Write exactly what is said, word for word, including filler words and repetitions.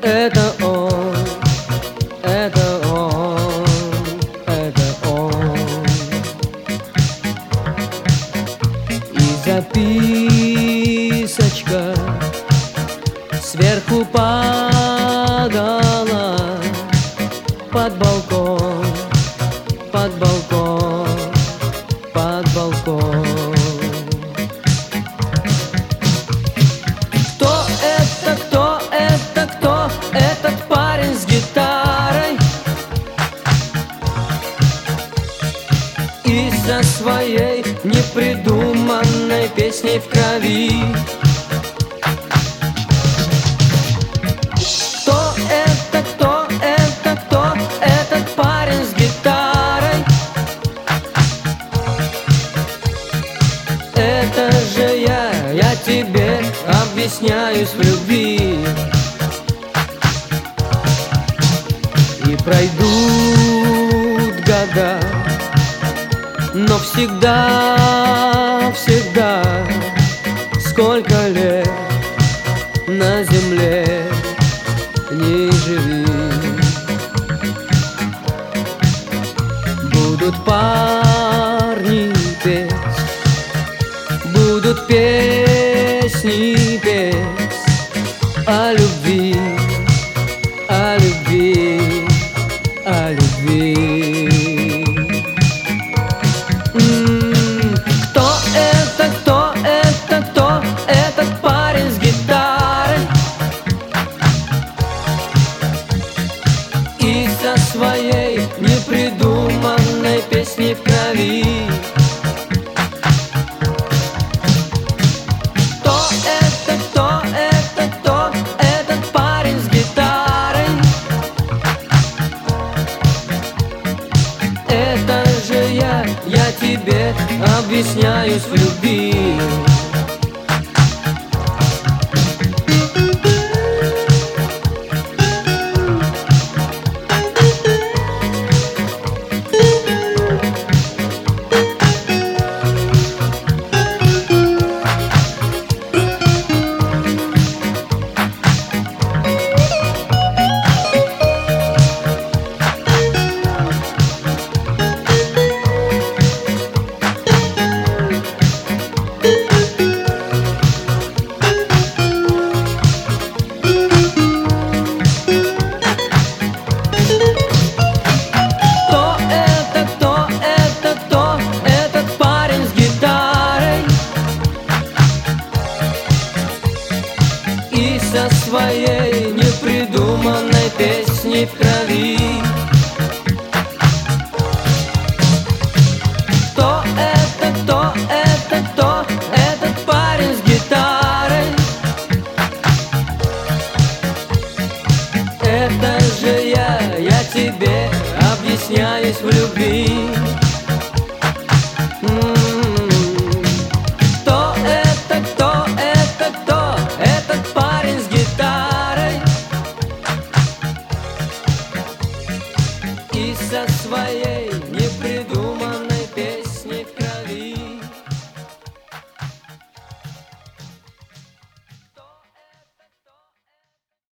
Это он, это он, это он. И записочка сверху падала под балкон, под балкон, под балкон. Кто это, кто это, кто этот парень с гитарой и со своей непридуманной песней в крови? Кто это, кто это, кто этот парень с гитарой? Это же я, я тебе объясняюсь в любви. И пройдут года, но всегда, всегда, сколько лет на земле не живи, будут парни петь, будут песни петь о любви, о любви, о любви. М-м, кто это, кто это, кто этот парень с гитарой и со своей непридуманной песней в крови? Кто это, кто это, кто этот парень с гитарой? Это же я, я тебе объясняюсь в любви. Со своей непридуманной песней в крови. Кто это, кто это, кто этот парень с гитарой? Это же я, я тебе объясняюсь в любви. Кто это, кто это, кто этот парень с гитарой и со своей